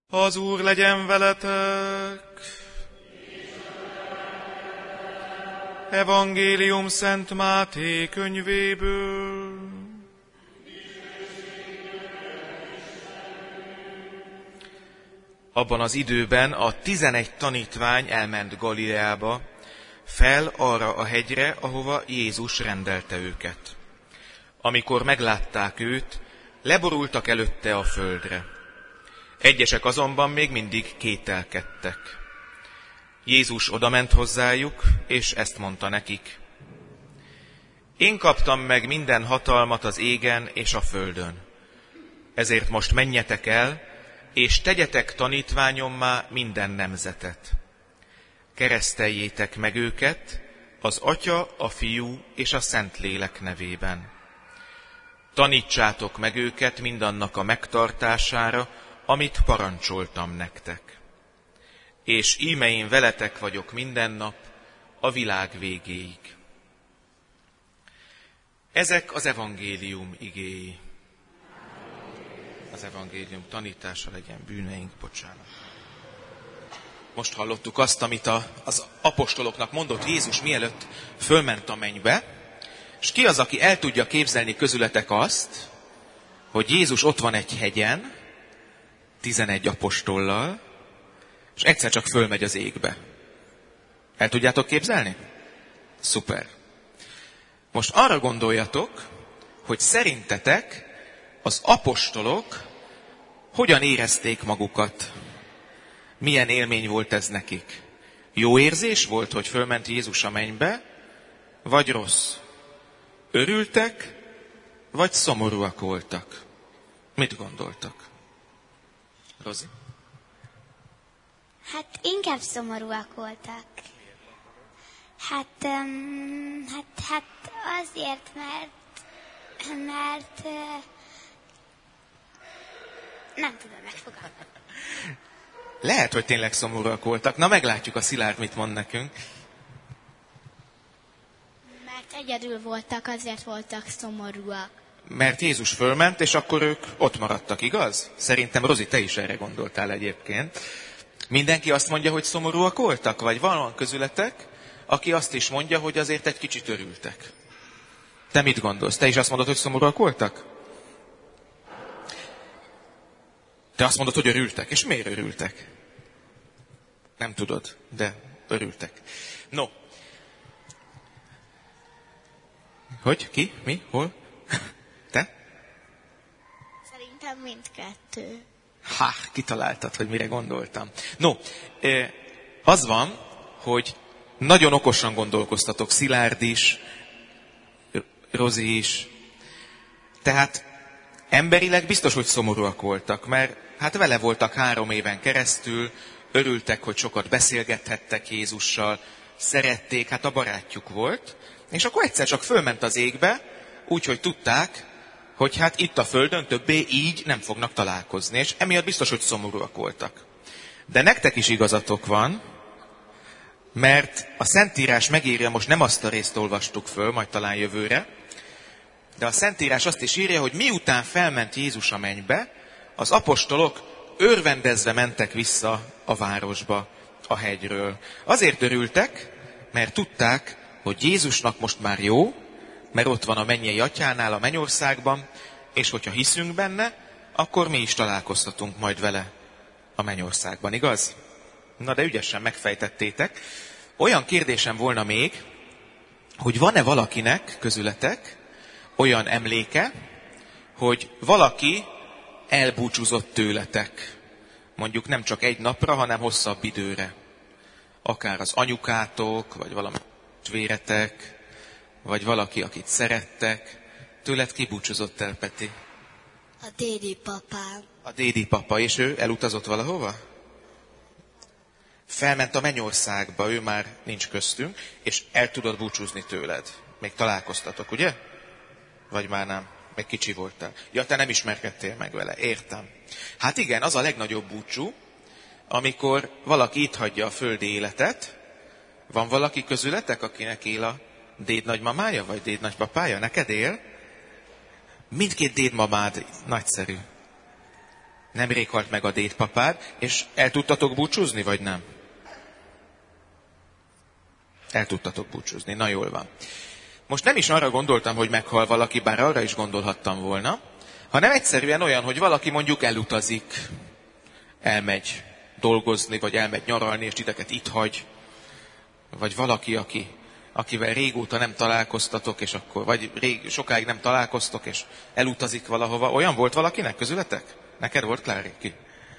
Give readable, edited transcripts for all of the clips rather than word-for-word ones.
Az Úr legyen veletek! Evangélium Szent Máté könyvéből. Abban az időben a 11 tanítvány elment Galileába, fel arra a hegyre, ahova Jézus rendelte őket. Amikor meglátták őt, leborultak előtte a földre. Egyesek azonban még mindig kételkedtek. Jézus odament hozzájuk, és ezt mondta nekik. Én kaptam meg minden hatalmat az égen és a földön. Ezért most menjetek el, és tegyetek tanítványommá minden nemzetet. Kereszteljétek meg őket az Atya, a Fiú és a Szentlélek nevében. Tanítsátok meg őket mindannak a megtartására, amit parancsoltam nektek. És íme én veletek vagyok minden nap, a világ végéig. Ezek az evangélium igéi. Az evangélium tanítása legyen bűneink bocsánat. Most hallottuk azt, amit az apostoloknak mondott Jézus, mielőtt fölment a mennybe, és ki az, aki el tudja képzelni közületek azt, hogy Jézus ott van egy hegyen, 11 apostollal, és egyszer csak fölmegy az égbe. El tudjátok képzelni? Szuper. Most arra gondoljatok, hogy szerintetek az apostolok hogyan érezték magukat? Milyen élmény volt ez nekik? Jó érzés volt, hogy fölment Jézus a mennybe, vagy rossz? Örültek, vagy szomorúak voltak? Mit gondoltak? Rozi? Hát inkább szomorúak voltak. Hát azért, mert nem tudom megfogalmazni. Lehet, hogy tényleg szomorúak voltak. Na, meglátjuk, a Szilárd mit mond nekünk. Mert egyedül voltak, azért voltak szomorúak. Mert Jézus fölment, és akkor ők ott maradtak, igaz? Szerintem, Rozi, te is erre gondoltál egyébként. Mindenki azt mondja, hogy szomorúak voltak? Vagy van közületek, aki azt is mondja, hogy azért egy kicsit örültek? Te mit gondolsz? Te is azt mondod, hogy szomorúak voltak? Te azt mondod, hogy örültek. És miért örültek? Nem tudod, de örültek. No. Hogy? Ki? Mi? Hol? Te? Szerintem mindkettő. Kitaláltad, hogy mire gondoltam. No, az van, hogy nagyon okosan gondolkoztatok, Szilárd is, Rozi is. Tehát emberileg biztos, hogy szomorúak voltak, mert hát vele voltak 3 éven keresztül, örültek, hogy sokat beszélgethettek Jézussal, szerették, hát a barátjuk volt, és akkor egyszer csak fölment az égbe, úgyhogy tudták, hogy hát itt a földön többé így nem fognak találkozni, és emiatt biztos, hogy szomorúak voltak. De nektek is igazatok van, mert a Szentírás megírja, most nem azt a részt olvastuk föl, majd talán jövőre, de a Szentírás azt is írja, hogy miután felment Jézus a mennybe, az apostolok örvendezve mentek vissza a városba, a hegyről. Azért örültek, mert tudták, hogy Jézusnak most már jó, mert ott van a mennyei atyánál, a mennyországban, és hogyha hiszünk benne, akkor mi is találkozhatunk majd vele a mennyországban, igaz? Na de ügyesen megfejtettétek. Olyan kérdésem volna még, hogy van-e valakinek közületek olyan emléke, hogy valaki elbúcsúzott tőletek. Mondjuk nem csak egy napra, hanem hosszabb időre. Akár az anyukátok, vagy valami véretek, vagy valaki, akit szerettek. Tőled kibúcsúzott el, Peti? A dédi papám. A dédi papa, és ő elutazott valahova? Felment a mennyországba, ő már nincs köztünk, és el tudod búcsúzni tőled. Még találkoztatok, ugye? Vagy már nem? Még kicsi voltál. Ja, te nem ismerkedtél meg vele. Értem. Hát igen, az a legnagyobb búcsú, amikor valaki itt hagyja a földi életet. Van valaki közületek, akinek él a dédnagymamája, vagy dédnagypapája? Neked él? Mindkét dédmamád nagyszerű. Nemrég halt meg a dédpapád, és el tudtatok búcsúzni, vagy nem? El tudtatok búcsúzni, na jól van. Most nem is arra gondoltam, hogy meghal valaki, bár arra is gondolhattam volna, hanem egyszerűen olyan, hogy valaki mondjuk elutazik, elmegy dolgozni, vagy elmegy nyaralni, és titeket itt hagy, vagy valaki, akivel régóta nem találkoztatok, és akkor, vagy sokáig nem találkoztok, és elutazik valahova. Olyan volt valakinek közületek? Neked volt, Klári? Ki?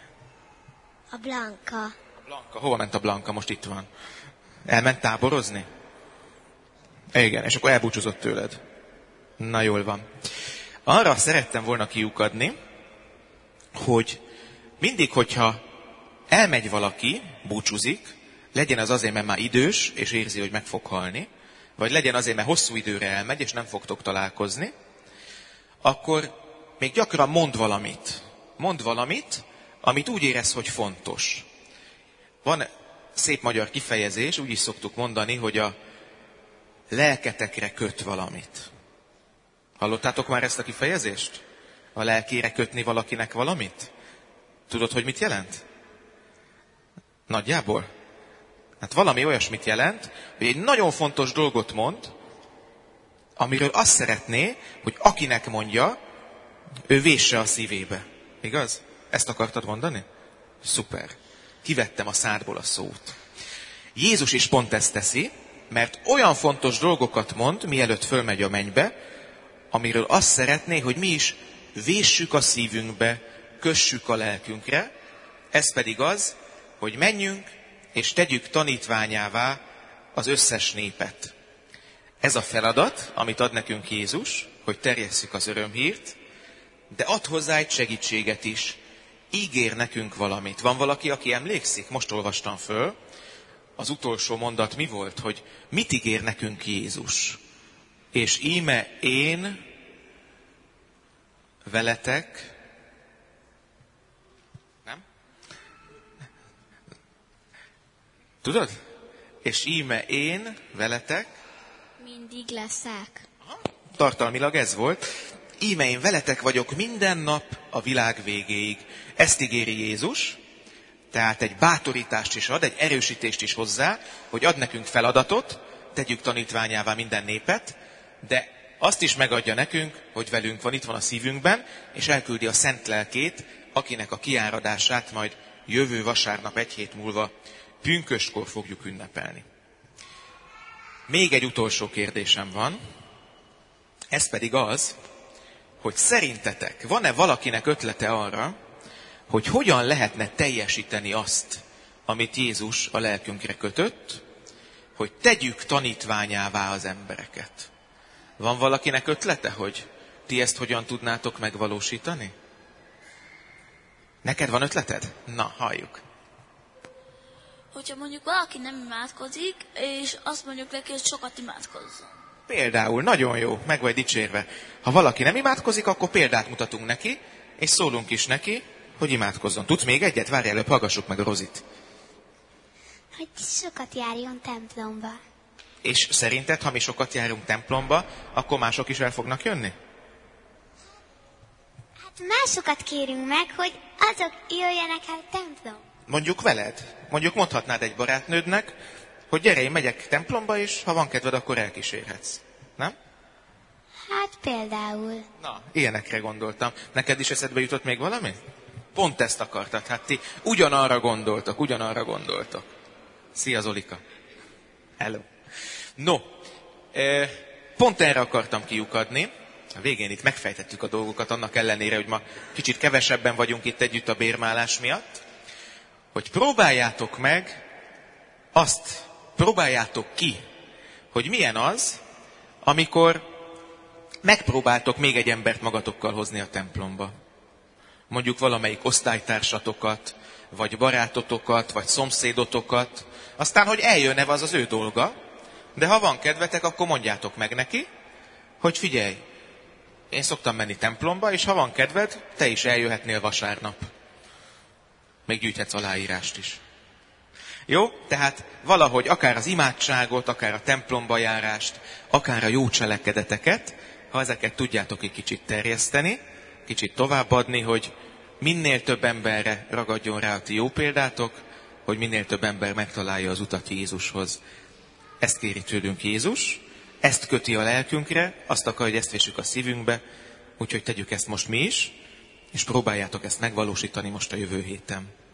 A Blanka. A Blanka. Hova ment a Blanka? Most itt van. Elment táborozni? Igen, és akkor elbúcsúzott tőled. Na jól van. Arra szerettem volna kiukadni, hogy mindig, hogyha elmegy valaki, búcsúzik, legyen az azért, mert már idős, és érzi, hogy meg fog halni, vagy legyen azért, mert hosszú időre elmegy, és nem fogtok találkozni, akkor még gyakran mond valamit, amit úgy érez, hogy fontos. Van szép magyar kifejezés, úgy is szoktuk mondani, hogy a lelketekre köt valamit. Hallottátok már ezt a kifejezést? A lelkére kötni valakinek valamit? Tudod, hogy mit jelent? Nagyjából? Hát valami olyasmit jelent, hogy egy nagyon fontos dolgot mond, amiről azt szeretné, hogy akinek mondja, ő vésse a szívébe. Igaz? Ezt akartad mondani? Szuper. Kivettem a szádból a szót. Jézus is pont ezt teszi, mert olyan fontos dolgokat mond, mielőtt fölmegy a mennybe, amiről azt szeretné, hogy mi is véssük a szívünkbe, kössük a lelkünkre, ez pedig az, hogy menjünk és tegyük tanítványává az összes népet. Ez a feladat, amit ad nekünk Jézus, hogy terjesszük az örömhírt, de ad hozzá egy segítséget is. Ígér nekünk valamit. Van valaki, aki emlékszik? Most olvastam föl. Az utolsó mondat mi volt? Hogy mit ígér nekünk Jézus? És íme én veletek, nem? Tudod? És íme én veletek mindig leszek. Tartalmilag ez volt. Íme én veletek vagyok minden nap a világ végéig. Ezt ígéri Jézus, tehát egy bátorítást is ad, egy erősítést is hozzá, hogy ad nekünk feladatot, tegyük tanítványává minden népet, de azt is megadja nekünk, hogy velünk van, itt van a szívünkben, és elküldi a Szent Lelkét, akinek a kiáradását majd jövő vasárnap 1 hét múlva pünköstkor fogjuk ünnepelni. Még egy utolsó kérdésem van, ez pedig az, hogy szerintetek van-e valakinek ötlete arra, hogy hogyan lehetne teljesíteni azt, amit Jézus a lelkünkre kötött, hogy tegyük tanítványává az embereket. Van valakinek ötlete, hogy ti ezt hogyan tudnátok megvalósítani? Neked van ötleted? Na, halljuk. Hogyha mondjuk valaki nem imádkozik, és azt mondjuk neki, hogy sokat imádkozzon. Például, nagyon jó, meg vagy dicsérve. Ha valaki nem imádkozik, akkor példát mutatunk neki, és szólunk is neki, hogy imádkozzon. Tudsz még egyet? Várj előbb, hallgassuk meg a Rozit. Hogy sokat járjon templomba. És szerinted, ha mi sokat járunk templomba, akkor mások is el fognak jönni? Hát másokat kérünk meg, hogy azok jöjjenek el templomba. Mondjuk veled. Mondjuk mondhatnád egy barátnődnek, hogy gyere, én megyek templomba, és ha van kedved, akkor elkísérhetsz. Nem? Hát például. Na, ilyenekre gondoltam. Neked is eszedbe jutott még valami? Pont ezt akartad. Hát ti ugyanarra gondoltok. Szia, Zolika. Hello. No, pont erre akartam kiukadni. A végén itt megfejtettük a dolgokat, annak ellenére, hogy ma kicsit kevesebben vagyunk itt együtt a bérmálás miatt, hogy próbáljátok ki, hogy milyen az, amikor megpróbáltok még egy embert magatokkal hozni a templomba. Mondjuk valamelyik osztálytársatokat, vagy barátotokat, vagy szomszédotokat, aztán, hogy eljön-e, az az ő dolga, de ha van kedvetek, akkor mondjátok meg neki, hogy figyelj, én szoktam menni templomba, és ha van kedved, te is eljöhetnél vasárnap. Még gyűjthetsz aláírást is. Jó? Tehát valahogy akár az imádságot, akár a templomba járást, akár a jó cselekedeteket, ha ezeket tudjátok egy kicsit terjeszteni, kicsit továbbadni, hogy minél több emberre ragadjon rá a ti jó példátok, hogy minél több ember megtalálja az utat Jézushoz. Ezt kéri tőlünk Jézus, ezt köti a lelkünkre, azt akarja, hogy ezt vessük a szívünkbe, úgyhogy tegyük ezt most mi is, és próbáljátok ezt megvalósítani most a jövő héten.